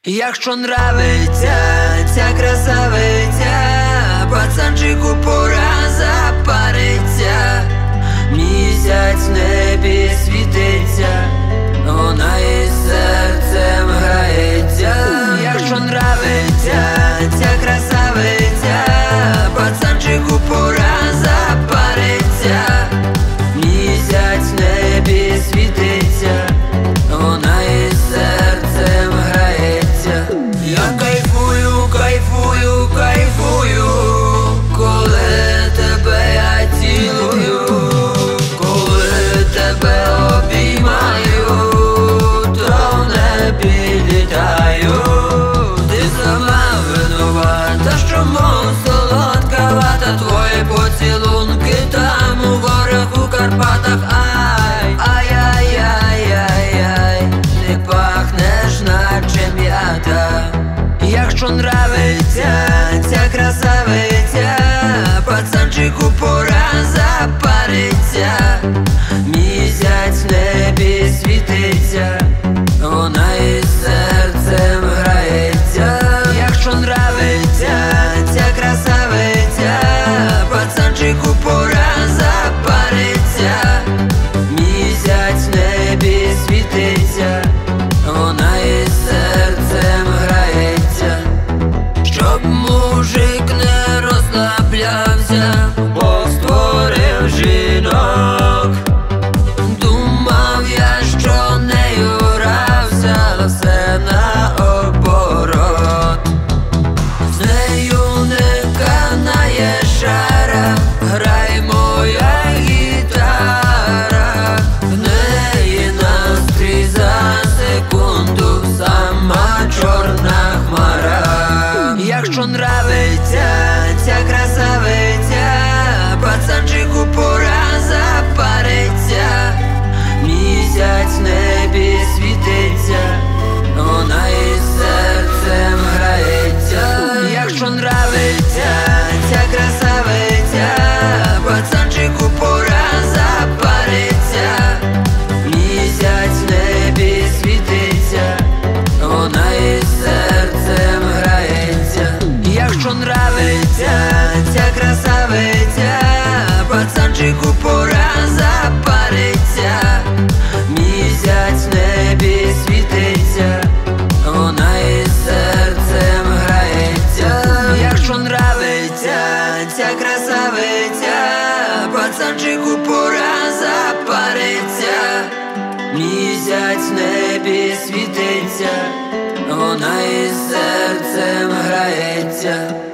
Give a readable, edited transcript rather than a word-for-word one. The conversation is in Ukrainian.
Якщо нравиться ця красавиця, пацанчику пора запариться. Місяць в небі світиться, вона із серцем грається. Якщо нравиться ця красавиця, пацанчику пора запариться. Місяць в небі світиться, вона із серцем грається. Я кайфую, кайфую, кайфую, коли тебе я цілую, коли тебе обіймаю, то в небі літаю. Ти сама винувата, що мов солодка вата, твої поцілунки там у горах, у Карпатах. Ай, ай-яй-яй-яй-яй, ти пахнеш наче м'ята. Якщо нравиться ця красавиця, пацанчику пора запариться. Місяць в небі світиться, вона із серцем грається. Якщо нравиться ця красавиця, пацанчику пора запариться. Місяць в небі світиться, вона із серцем грається. Щоб мужик не розслаблявся, Бог створив жінок. Думав я, що нею грався, але все наоборот. З нею не канає шара, грай моя гітара. В неї настрій за секунду сама чорна хмара. Якщо нравиться ця красавиця, пацанчику пора запариться. Місяць в небі світиться, вона із серцем грається. Якщо нравиться ця красавиця, пацанчику пора запариться. Місяць в небі світиться, вона із серцем грається. Якщо нравиться ця красавиця, пацанчику пора запариться. Місяць в небі світиться, вона із серцем грається. Якщо нравиться ця красавиця, пацанчику пора запариться. Місяць в небі світиться, вона із серцем грається.